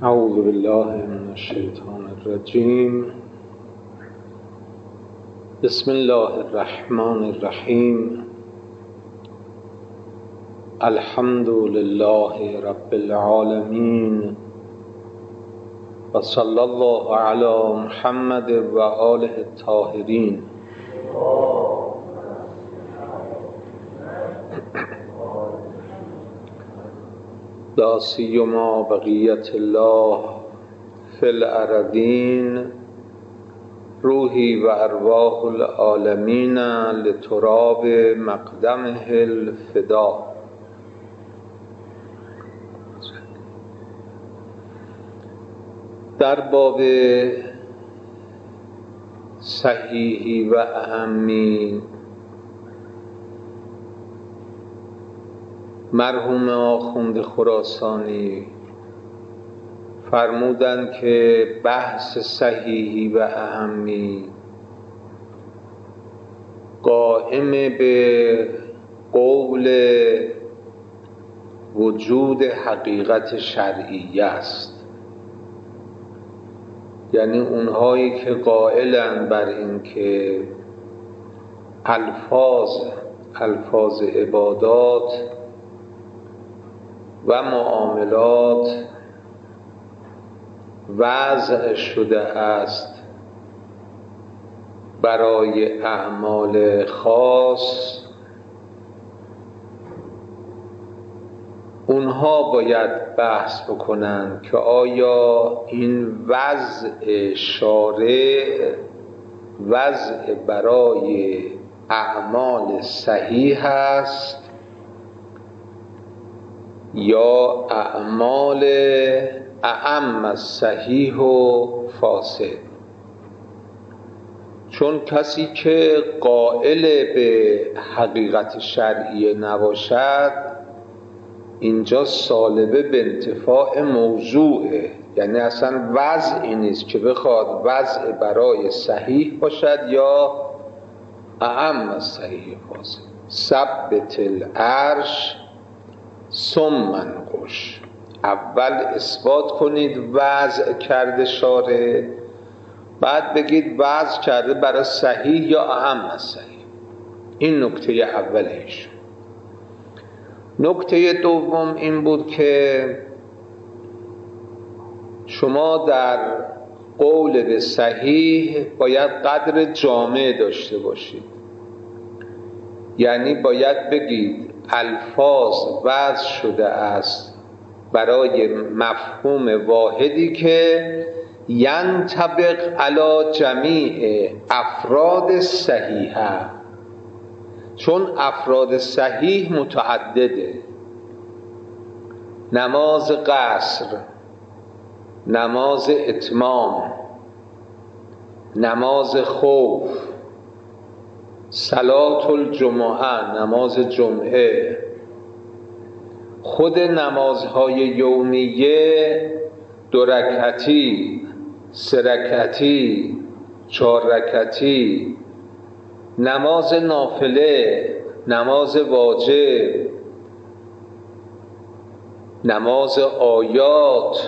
اعوذ بالله من الشیطان الرجیم. بسم الله الرحمن الرحیم. الحمد لله رب العالمین و صلی الله علی محمد و آله الطاهرین. لا سیما بقیت الله فی الارضین روحی و ارواح العالمین لتراب مقدمه الفدا. در باب صحیحی و اهمی مرحوم آخوند خراسانی فرمودند که بحث صحیحی و اهمی قائم به قول وجود حقیقت شرعیه است، یعنی اونهایی که قائلند بر این که الفاظ عبادات و معاملات وضع شده است برای اعمال خاص، اونها باید بحث بکنند که آیا این وضع شارع وضع برای اعمال صحیح است یا اعمال اعم از صحیح و فاسد. چون کسی که قائل به حقیقت شرعیه نباشد، اینجا سالبه به انتفاع موضوعه، یعنی اصلا وضعی نیست که بخواد وضع برای صحیح باشد یا اعم از صحیح فاسد. ثبت العرش ثم انقش، اول اثبات کنید وضع کرده شارع، بعد بگید وضع کرده برای صحیح یا اهم از صحیح. این نکته اولش. نکته دوم این بود که شما در قول به صحیح باید قدر جامع داشته باشید، یعنی باید بگید الفاظ وضع شده است برای مفهوم واحدی که ینطبق علی جمیع افراد صحیحه، چون افراد صحیح متعدده: نماز قصر، نماز اتمام، نماز خوف، صلاة الجمعه، نماز جمعه، خود نمازهای یومیه 2 رکعتی، 3 رکعتی، 4 رکعتی، نماز نافله، نماز واجب، نماز آیات،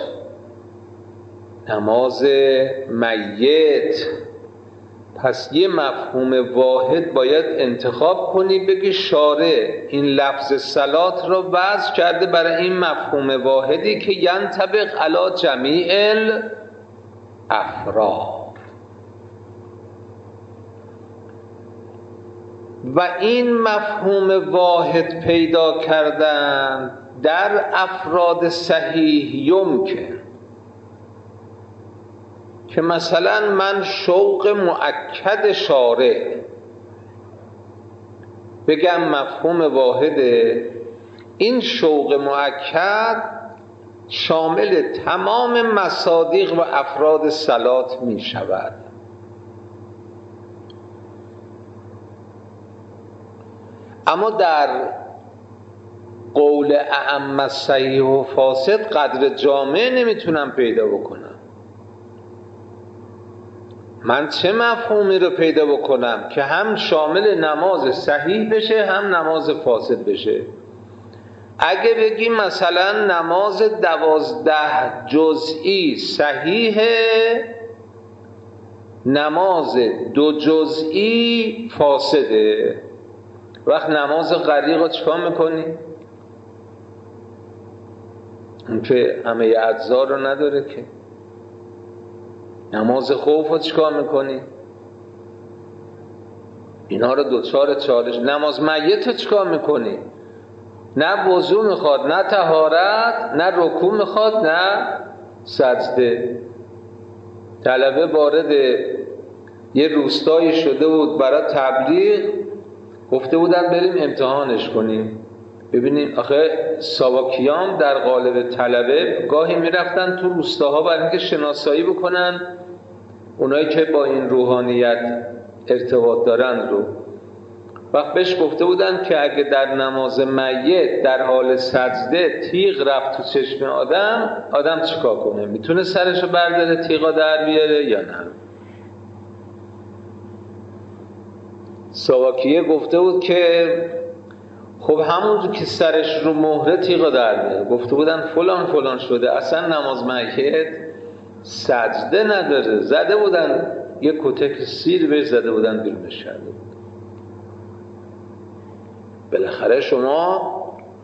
نماز میت. پس یه مفهوم واحد باید انتخاب کنی، بگی شارع این لفظ صلات را وضع کرده برای این مفهوم واحدی که ینطبق علی جمیع الافراد. و این مفهوم واحد پیدا کردن در افراد صحیح یمکن که مثلا من شوق مؤکد شارع بگم مفهوم واحده، این شوق مؤکد شامل تمام مصادیق و افراد صلات می شود. اما در قول اعم از صحیح و فاسد قدر جامع نمیتونم پیدا بکنم. من چه مفهومی رو پیدا بکنم که هم شامل نماز صحیح بشه هم نماز فاسد بشه؟ اگه بگیم مثلا نماز 12 جزئی صحیحه، نماز 2 جزئی فاسده، وقت نماز غریق رو چکار میکنی؟ اون که همه اجزا رو نداره که. نماز خوف رو چکار میکنی؟ اینا رو دوچار چالش. نماز میت رو چکار میکنی؟ نه وضو میخواد، نه طهارت، نه رکوع میخواد، نه سجده. طلبه وارد یه روستایی شده بود برای تبلیغ، گفته بودن بریم امتحانش کنیم ببینیم. آخه ساواکیام در قالب طلبه گاهی میرفتن تو روستاها برای اینکه شناسایی بکنن اونایی که با این روحانیت ارتباط دارن رو. وقت بهش گفته بودن که اگه در نماز میت در حال سجده تیغ رفت تو چشم آدم چیکار کنه؟ میتونه سرشو برداره تیغا در بیاره یا نه؟ ساواکیه گفته بود که خب همون که سرش رو مهره تیغا در بیاره. گفته بودن فلان شده، اصلا نماز میت سجده نداره. زده بودن یه کتک سیر بهش زده بودن بیرونش کرده بود. بالاخره شما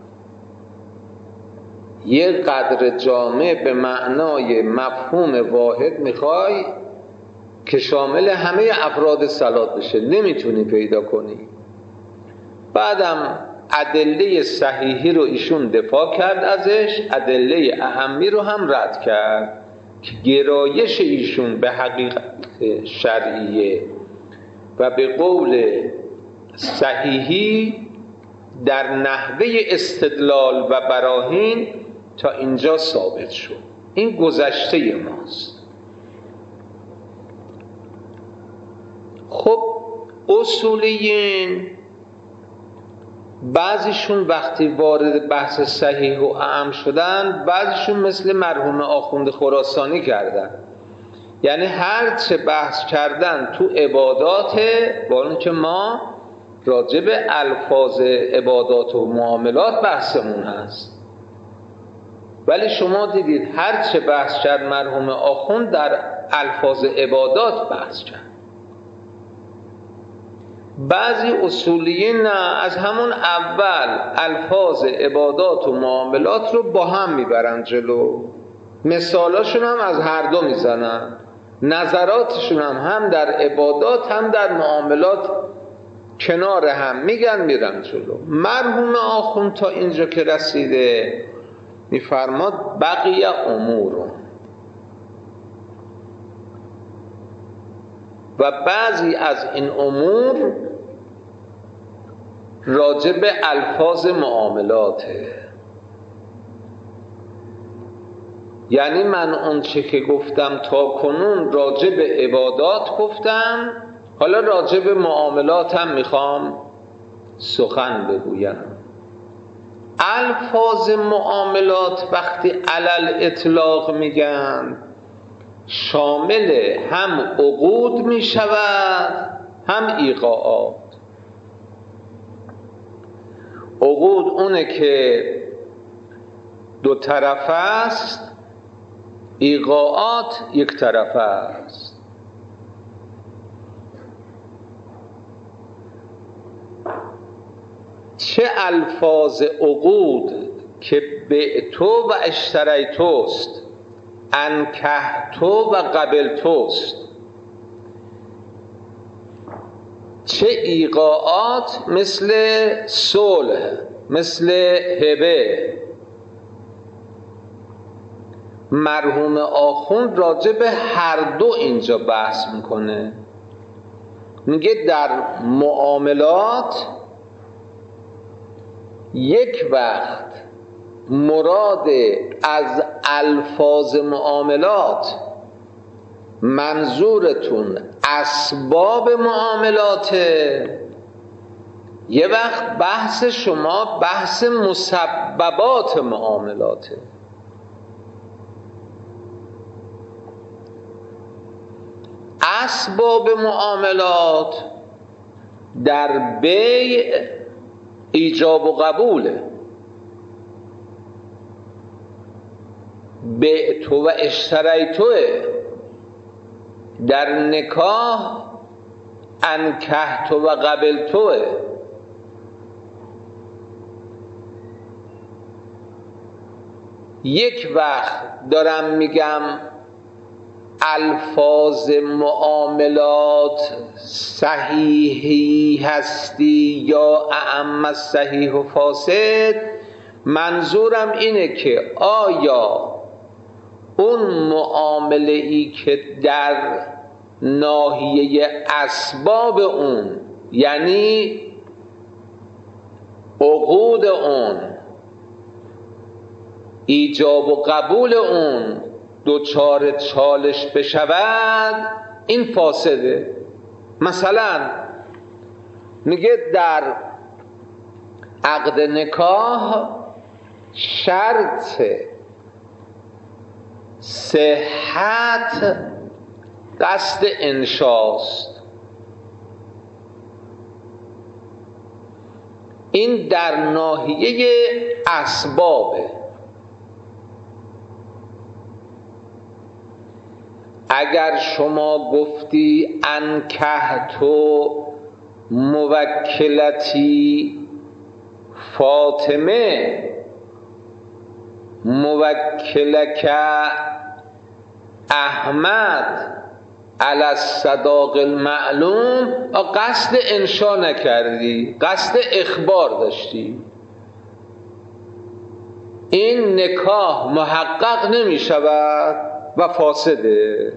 یه قدر جامع به معنای مفهوم واحد میخوای که شامل همه افراد صلات بشه، نمیتونی پیدا کنی. بعدم ادله صحیحی رو ایشون دفاع کرد ازش، ادله اهمی رو هم رد کرد که گرایش ایشون به حقیقت شرعیه و به قول صحیحی در نحوه استدلال و براهین تا اینجا ثابت شد. این گذشته ماست. خب اصولیین بعضیشون وقتی وارد بحث صحیح و اعم شدن، بعضیشون مثل مرحوم آخوند خراسانی کردن، یعنی هر چه بحث کردن تو عباداته، با اون که ما راجع به الفاظ عبادات و معاملات بحثمون هست، ولی شما دیدید هر چه بحث کرد مرحوم آخوند در الفاظ عبادات بحث کرد. بعضی اصولیین نه، از همون اول الفاظ عبادات و معاملات رو با هم میبرن جلو، مثالاشون هم از هر دو میزنن، نظراتشون هم در عبادات هم در معاملات کنار هم میگن میرن جلو. مرحوم آخوند تا اینجا که رسیده میفرماد بقیه امور، و بعضی از این امور راجع به الفاظ معاملاته. یعنی من اون چه که گفتم تا کنون راجع به عبادات گفتم، حالا راجع به معاملات هم میخوام سخن بگویم. الفاظ معاملات وقتی علل اطلاق میگن شامل هم عقود می شود هم ایقاعات. عقود اونه که دو طرفه است، ایقاعات یک طرفه است. چه الفاظ عقود که بعتو و اشتریتوست، انکحتو و قبلتوست، چه ایقاعات مثل صلح، مثل هبه. مرحوم آخوند راجع به هر دو اینجا بحث میکنه. میگه در معاملات یک وقت مراد از الفاظ معاملات منظورتون اسباب معاملاته، یه وقت بحث شما بحث مسببات معاملاته. اسباب معاملات در بیع ایجاب و قبوله، بعت و اشتریتوه، در نکاح انکحت و قبلتوه. یک وقت دارم میگم الفاظ معاملات صحیحی هستی یا اعم الصحیح و فاسد، منظورم اینه که آیا اون معامله ای که در ناحیه اسباب اون، یعنی عقود اون، ایجاب و قبول اون دوچار چالش بشود، این فاسده. مثلا میگه در عقد نکاح شرط صحت قصد انشاست. این در ناحیه اسبابه. اگر شما گفتی انکحتو موکلتی فاطمه موکلک احمد علی الصداق المعلوم، قصد انشا نکردی، قصد اخبار داشتی، این نکاح محقق نمی شود و فاسده.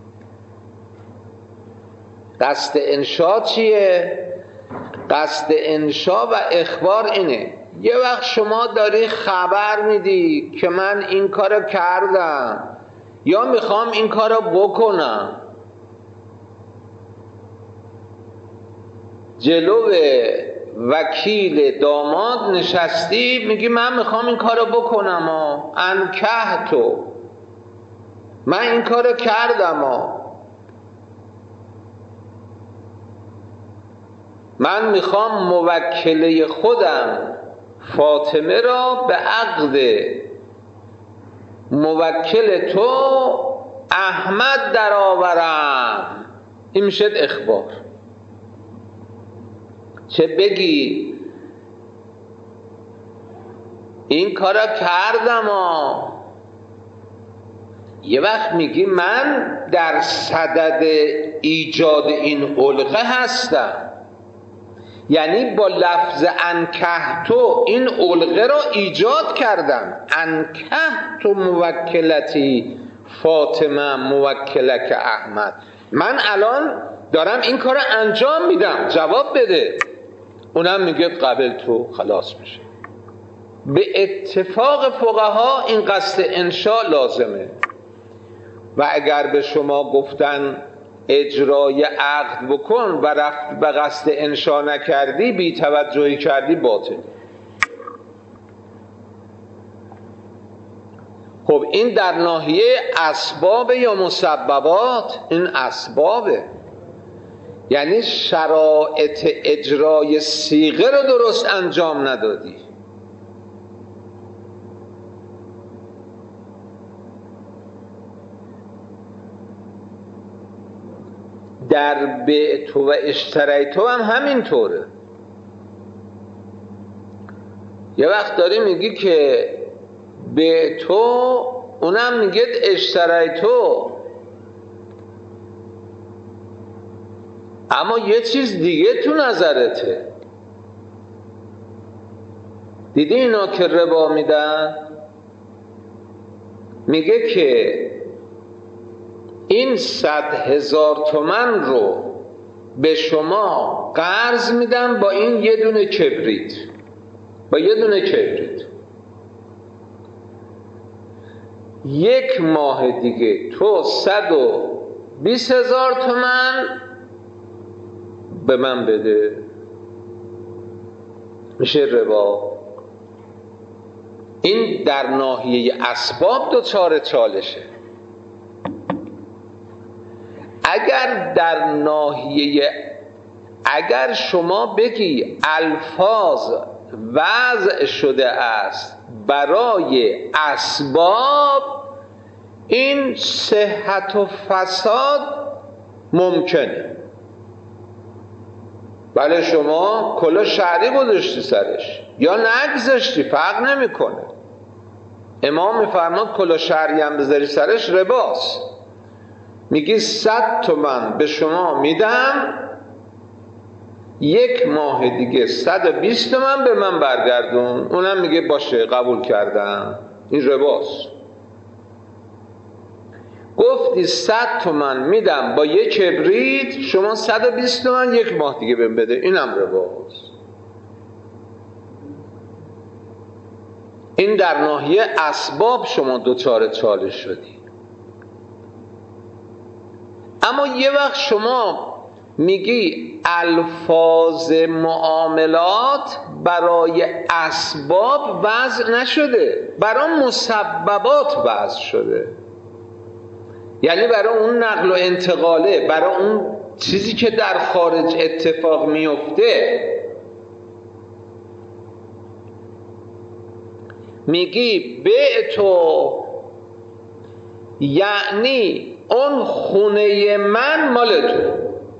قصد انشا چیه؟ قصد انشا و اخبار اینه یه وقت شما داری خبر میدی که من این کارو کردم یا میخوام این کارو بکنم، جلو وکیل داماد نشستی میگی من میخوام این کارو بکنم، انکحتو، من این کارو کردم، من میخوام موکله خودم فاطمه را به عقد موکل تو احمد در آورم. این میشه اخبار. چه بگی این کارا کردم، یه وقت میگی من در صدد ایجاد این علقه هستم، یعنی با لفظ انکحتو این علقه را ایجاد کردم. انکحتو موکلتی فاطمه موکلک احمد، من الان دارم این کار رو انجام میدم، جواب بده. اونم میگه قبل تو، خلاص میشه. به اتفاق فقها این قصد انشاء لازمه و اگر به شما گفتن اجرای عقد بکن و رفت به قصد انشاء نکردی، بی توجهی کردی، باطل. خب این در ناحیه اسباب یا مسببات، این اسبابه، یعنی شرایط اجرای صیغه رو درست انجام ندادی. در بعت و اشتریتو هم همینطوره. یه وقت داری میگی که بعتو، اونم میگه اشتریتو، اما یه چیز دیگه تو نظرته. دیدی اینا که ربا میدن، میگه که این 100,000 تومان رو به شما قرض میدم با این یه دونه کبریت، با یه دونه کبریت. یک ماه دیگه تو 120,000 تومان به من بده، میشه ربا. این در ناحیه اسباب دوچار چالشه. اگر در ناحیه، اگر شما بگی الفاظ وضع شده است برای اسباب، این صحت و فساد ممکنه. بله شما کلاه شعری گذاشتی سرش یا نگذاشتی فرق نمیکنه. امام میفرماد کلاه شعری هم بذاری سرش رباست. میگی 100 تومن به شما میدم، 1 ماه دیگه 120 تومن به من برگردون. اونم میگه باشه قبول کردم. این رباست. گفتی 100 تومن میدم با 1 کبریت، شما 120 تومن 1 ماه دیگه بهم بده. اینم رباست. این در ناحیه اسباب شما دوچار چالش شدی. اما یه وقت شما میگی الفاظ معاملات برای اسباب وضع نشده، برای مسببات وضع شده. یعنی برای اون نقل و انتقاله، برای اون چیزی که در خارج اتفاق میفته. میگی بعتو، یعنی اون خونه من مال تو.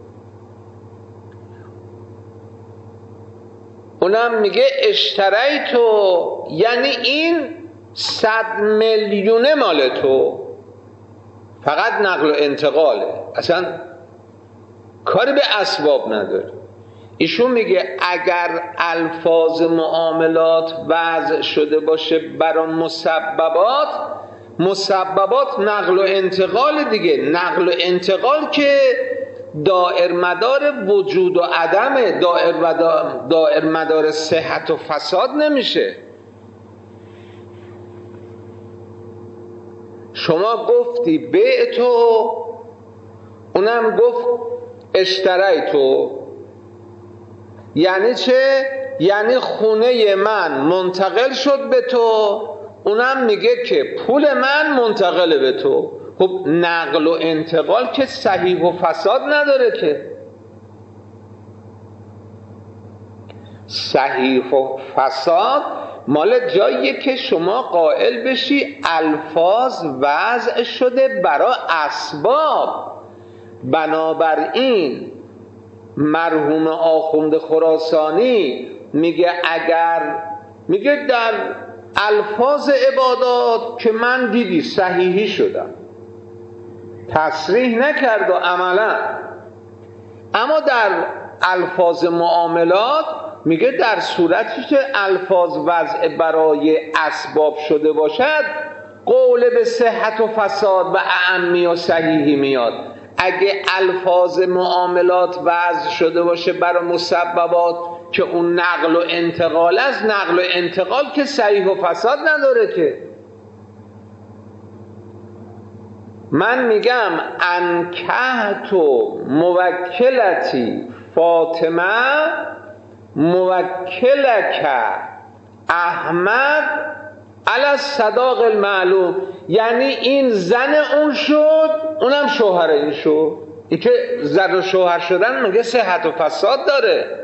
اونم میگه اشتریتو، یعنی این 100 میلیونه مال تو. فقط نقل و انتقاله، اصلا کاری به اسباب نداره. ایشون میگه اگر الفاظ معاملات وضع شده باشه برای مسببات، مسببات نقل و انتقال دیگه. نقل و انتقال که دائر مدار وجود و عدمه، دائر مدار صحت و فساد نمیشه. شما گفتی بعتو، اونم گفت اشتریتو. یعنی چه؟ یعنی خونه من منتقل شد به تو، اونم میگه که پول من منتقل به تو. خب نقل و انتقال که صحیح و فساد نداره که. صحیح و فساد مال جاییه که شما قائل بشی الفاظ وضع شده برای اسباب. بنابراین مرحوم آخوند خراسانی میگه اگر میگه در الفاظ عبادات که من دیدی صحیحی شدم، تصریح نکرد و عملا، اما در الفاظ معاملات میگه در صورتی که الفاظ وضع برای اسباب شده باشد قول به صحت و فساد و اعمی و صحیحی میاد. اگه الفاظ معاملات وضع شده باشه برای مسببات که اون نقل و انتقال است، نقل و انتقال که صحیح و فساد نداره که. من میگم انکحتو موکلتی فاطمه موکلک احمد علی الصداق المعلوم. یعنی این زن اون شد، اونم شوهر این شد. این که زن و شوهر شدن مگه صحت و فساد داره؟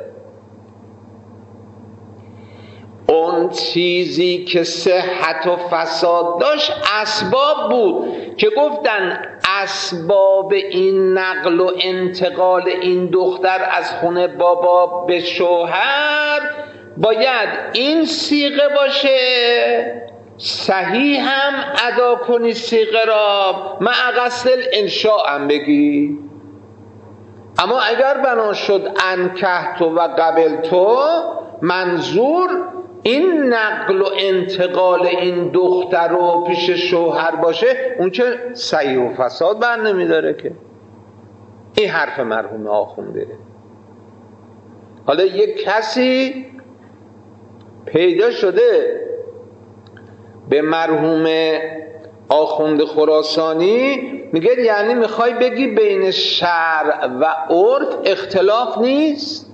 اون چیزی که صحت و فساد داشت اسباب بود که گفتن اسباب این نقل و انتقال این دختر از خونه بابا به شوهر باید این صیغه باشه، صحیح هم ادا کنی صیغه را، مع قصد الانشاء هم بگی. اما اگر بنا شد انکحتو و قبلتو، منظور این نقل و انتقال این دختر رو پیش شوهر باشه، اون که صحیح و فساد بر نمیداره که. این حرف مرحوم آخونده. حالا یک کسی پیدا شده به مرحوم آخوند خراسانی میگه یعنی میخوای بگی بین شرع و عرف اختلاف نیست؟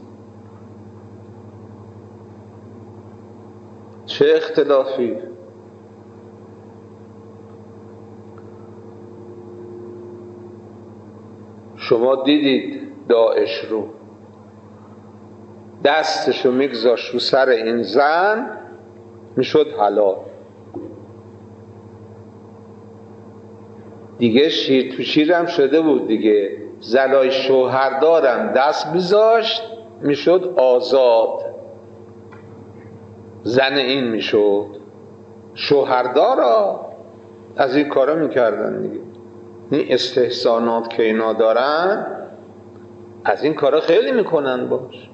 چه اختلافی؟ شما دیدید داعش رو دستشو میگذاشت رو سر این زن میشد حلال. دیگه شیر تو شیرم شده بود دیگه. زلای شوهردارم دست میذاشت میشد آزاد، زن این میشد. شوهردارا از این کارا میکردن دیگه. این استحسانات که اینا دارن از این کارا خیلی میکنن باش.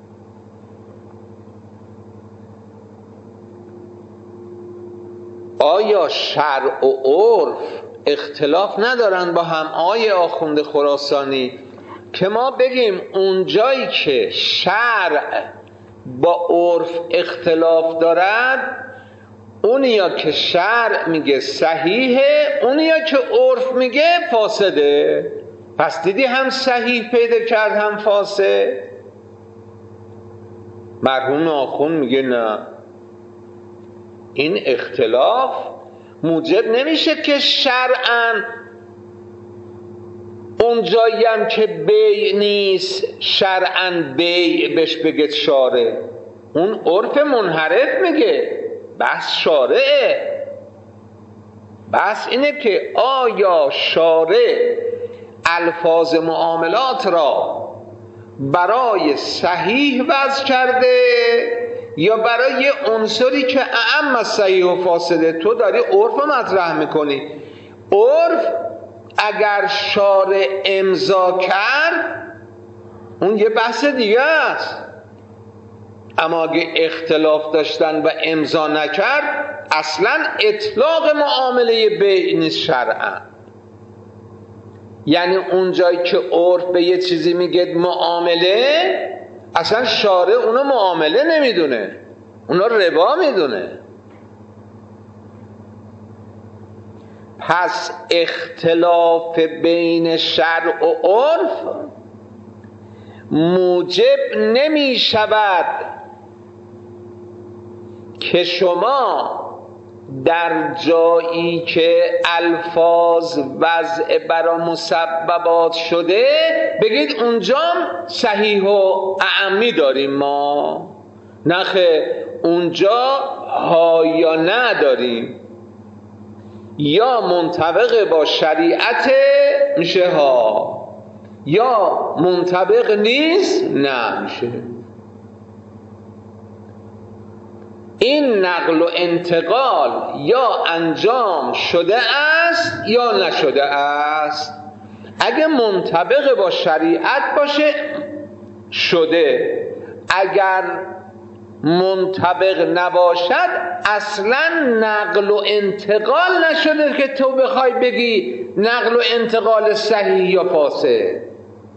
آیا شرع و عرف اختلاف ندارن با هم آقای آخوند خراسانی که ما بگیم اونجایی که شرع با عرف اختلاف دارد اونیا که شرع میگه صحیحه، اونیا که عرف میگه فاسده؟ پس دیدی هم صحیح پیدا کرد هم فاسد. مرحوم آخوند میگه نه، این اختلاف موجب نمیشه که شرعاً اون جایی هم که بیع نیست شرعاً بیع بهش بگه شارع. اون عرف منحرف میگه، بحث شارعه. بحث اینه که آیا شارع الفاظ معاملات را برای صحیح وضع کرده یا برای یه عنصری که اعم از صحیح و فاسده؟ تو داری عرف مطرح میکنی. عرف اگر شارع امضا کرد اون یه بحث دیگه است، اما اگه اختلاف داشتن و امضا نکرد اصلا اطلاق معامله بیع نیست شرعا. یعنی اون جایی که عرف به یه چیزی میگه معامله، اصلا شارع اونو معامله نمیدونه، اونا ربا میدونه. پس اختلاف بین شرع و عرف موجب نمی شود که شما در جایی که الفاظ وضع برا مسببات شده بگید اونجا صحیح و اعمی داریم ما، نخه اونجا ها یا نداریم، یا منطبق با شریعت میشه ها، یا منطبق نیست نه میشه. این نقل و انتقال یا انجام شده است یا نشده است. اگه منطبق با شریعت باشه شده، اگر منطبق نباشد اصلا نقل و انتقال نشده که تو بخوای بگی نقل و انتقال صحیح یا فاسد.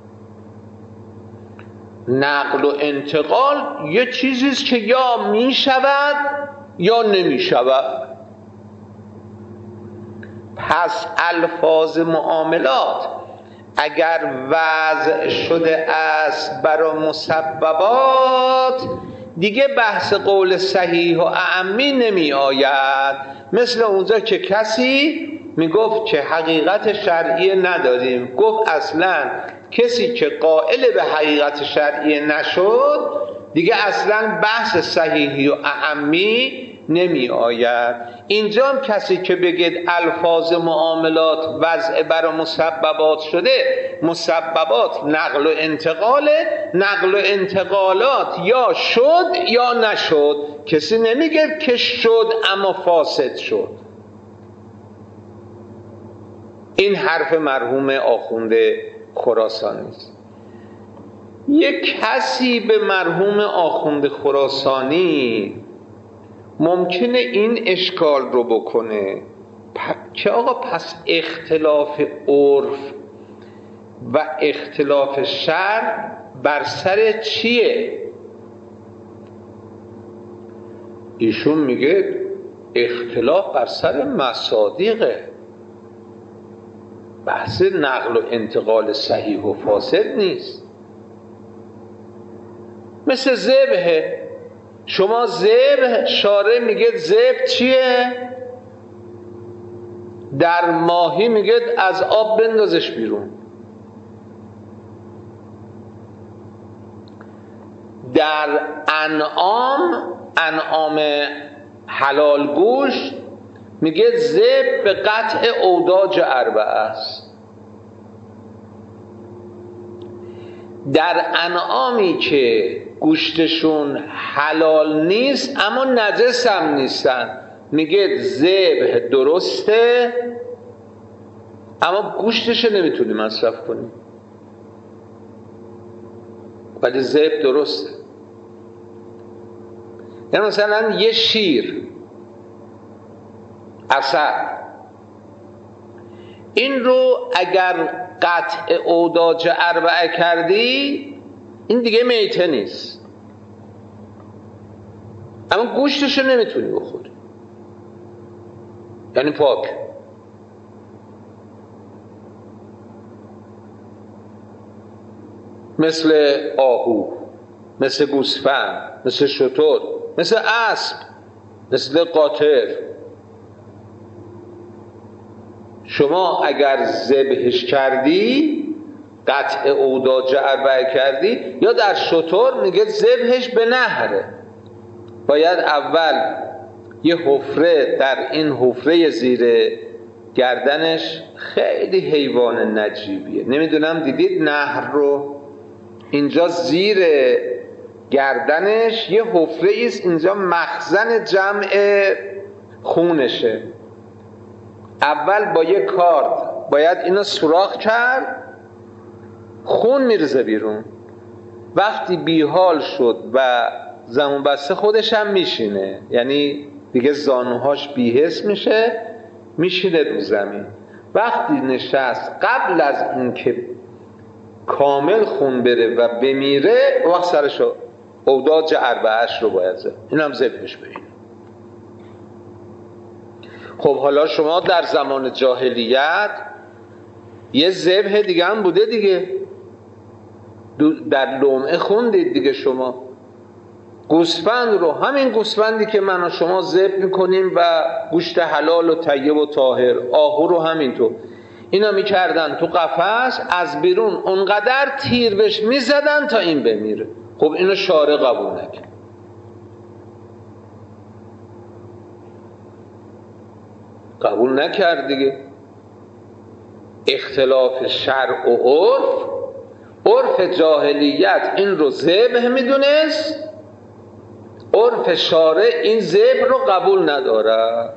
نقل و انتقال یه چیزیست که یا می شود یا نمی شود. پس الفاظ معاملات اگر وضع شده است برای مسببات دیگه بحث قول صحیح و اعمی نمی آید. مثل اونجا که کسی می گفت که حقیقت شرعی نداریم، گفت اصلا کسی که قائل به حقیقت شرعی نشد دیگه اصلا بحث صحیحی و اعمی نمی آید. اینجا هم کسی که بگید الفاظ معاملات وضع برای مسببات شده، مسببات نقل و انتقاله، نقل و انتقالات یا شد یا نشد. کسی نمیگه که شد اما فاسد شد. این حرف مرحوم آخوند خراسانی است. یک کسی به مرحوم آخوند خراسانی ممکنه این اشکال رو بکنه که آقا پس اختلاف عرف و اختلاف شرع بر سر چیه؟ ایشون میگه اختلاف بر سر مصادیقه، بحث نقل و انتقال صحیح و فاسد نیست. مثل ذبح، شما ذبح شارع میگه ذبح چیه؟ در ماهی میگه از آب بندازش بیرون، در انعام حلال گوشت میگه ذبح به قطع اوداج اربعه است. در انعامی که گوشتشون حلال نیست اما نجس هم نیستن، میگه ذبح درسته اما گوشتش نمیتونی مصرف کنی، ولی ذبح درسته. یعنی مثلا یه شیر، عسل، این رو اگر قطع اوداج اربعه کردی این دیگه میته نیست، اما گوشتشو نمیتونی بخوری، یعنی پاک. مثل آهو، مثل گوسفند، مثل شتر، مثل اسب، مثل قاطر. شما اگر ذبحش کردی، قطع اوداج اربعه کردی، یا در شتر میگه ذبحش به نهره، باید اول یه حفره، در این حفره زیر گردنش، خیلی حیوان نجیبیه، نمیدونم دیدید نهر رو؟ اینجا زیر گردنش یه حفره ایست، اینجا مخزن جمع خونشه. اول با یه کارد باید اینو سوراخ کرد، خون میرزه بیرون. وقتی بیحال شد و زمون بسته خودش هم میشینه، یعنی دیگه زانوهاش بی‌حس میشه، میشینه رو زمین. وقتی نشست، قبل از اینکه کامل خون بره و بمیره، وقت سرشو اوداج اربعه‌اش رو باید زد. این هم ذبحش ببین. خب حالا شما در زمان جاهلیت یه ذبح دیگه هم بوده دیگه، در لمعه خوندید دیگه شما. گوسفند رو، همین گوسفندی که من و شما ذبح میکنیم و گوشت حلال و طیب و طاهر، آهو رو همینطور، اینا میکردن تو قفس، از بیرون اونقدر تیر بهش میزدن تا این بمیره. خب اینو شارع قبول نکرد. قبول نکرد دیگه. اختلاف شرع و عرف، عرف جاهلیت این رو ذبح میدونست، عرف شارع این ذبح رو قبول نداره.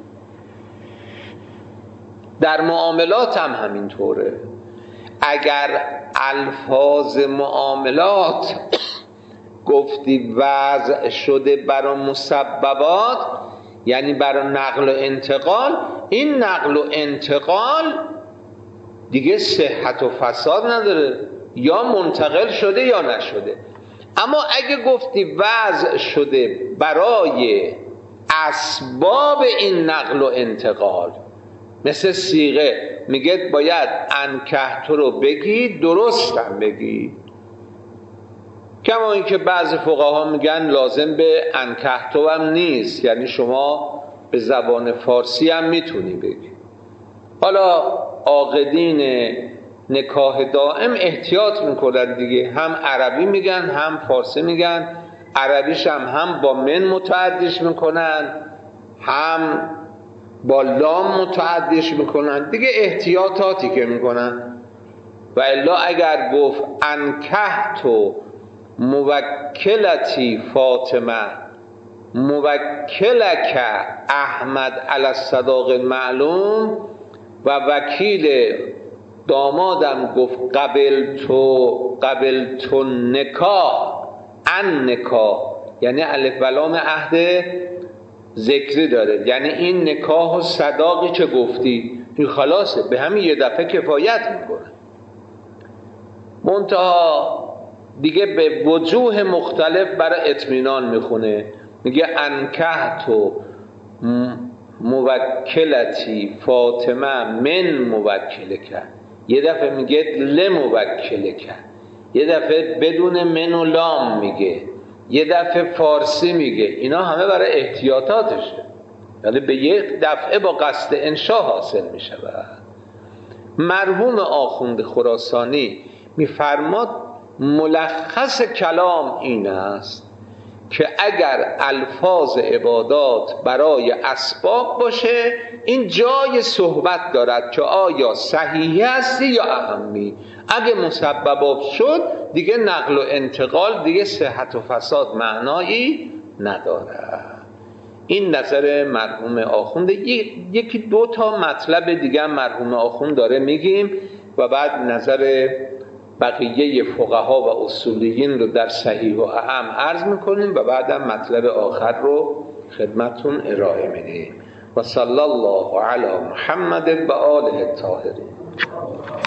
در معاملات هم همینطوره. اگر الفاظ معاملات گفتی وضع شده برای مسببات، یعنی برای نقل و انتقال، این نقل و انتقال دیگه صحت و فساد نداره، یا منتقل شده یا نشده. اما اگه گفتی وضع شده برای اسباب این نقل و انتقال، مثل صیغه، میگه باید انکحت رو بگی، درستم بگی. کما اینکه بعض فقها میگن لازم به انکحت هم نیست، یعنی شما به زبان فارسی هم میتونی بگی. حالا عاقدین نکاح دائم احتیاط میکنن دیگه، هم عربی میگن هم فارسی میگن، عربیش هم با من متعدیش میکنن، هم با لام متعدیش میکنن دیگه، احتیاطاتی که میکنن. و الا اگر گفت انکحت موکلتی فاطمه موکلک احمد علی الصداق معلوم، و وکیل دامادم گفت قبل تو نکاح ان نکاح، یعنی الف و لام عهد ذکری داره، یعنی این نکاح و صداقی که گفتی این خلاصه، به همین یه دفعه کفایت میکنه. منتها دیگه به وجوه مختلف برای اطمینان میخونه، میگه انکحت موکلتی فاطمه من موکلک، یه دفعه میگه لموکلک، یه دفعه بدون من و لام میگه، یه دفعه فارسی میگه. اینا همه برای احتیاطاتشه، یعنی به یک دفعه با قصد انشا حاصل میشه. مرحوم آخوند خراسانی میفرماد ملخص کلام این است که اگر الفاظ عبادات برای اسباب باشه این جای صحبت دارد که آیا صحیحی هستی یا اهمی. اگه مسببات شد دیگه نقل و انتقال دیگه صحت و فساد معنایی نداره. این نظر مرحوم آخوند. یکی دو تا مطلب دیگه مرحوم آخوند داره میگیم و بعد نظر بقیه فقها و اصولیین رو در صحیح و اهم عرض میکنیم و بعدم مطلب آخر رو خدمتون ارائه میدیم. و صلی الله علی محمد و آله الطاهرین.